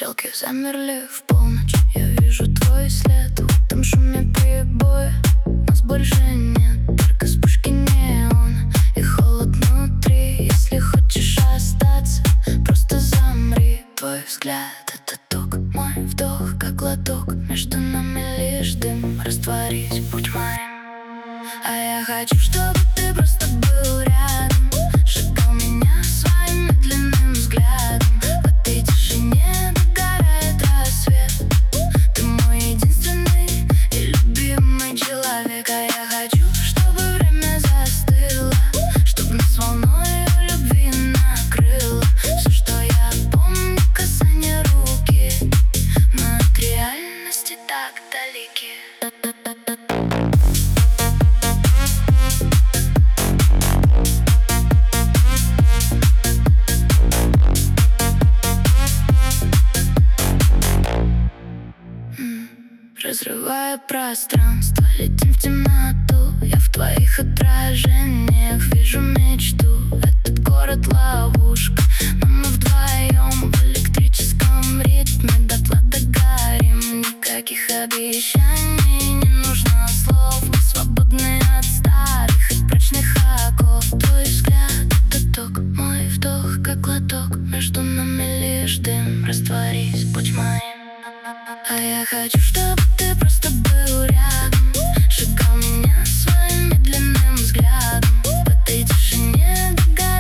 Стрелки замерли в полночь. Я вижу твой след в этом шуме прибоя. Нас больше нет, только вспышки неона и холод внутри. Если хочешь остаться, просто замри. Твой взгляд — это ток, мой вдох, как глоток. Между нами лишь дым, растворись, будь моим. А я хочу, чтобы ты просто был рядом, шагал меня своим медленным взглядом. В этой тишине догорает рассвет. Ты мой единственный и любимый человек. А я хочу, чтобы время застыло, чтобы нас волной любви накрыло. Все, что я помню, касание руки. Мы от реальности так далеки. Разрывая пространство, летим в темноту. Я в твоих отражениях вижу мечту. Этот город ловушка, но мы вдвоем в электрическом ритме дотла догорим. Никаких обещаний, не нужно слов. Мы свободны от старых и прочных оков. Твой взгляд — это ток, мой вдох, как глоток. Между нами лишь дым, растворись, будь моим. А я хочу, чтобы ты просто был рядом, шагал меня своим медленным взглядом. В этой тишине догорает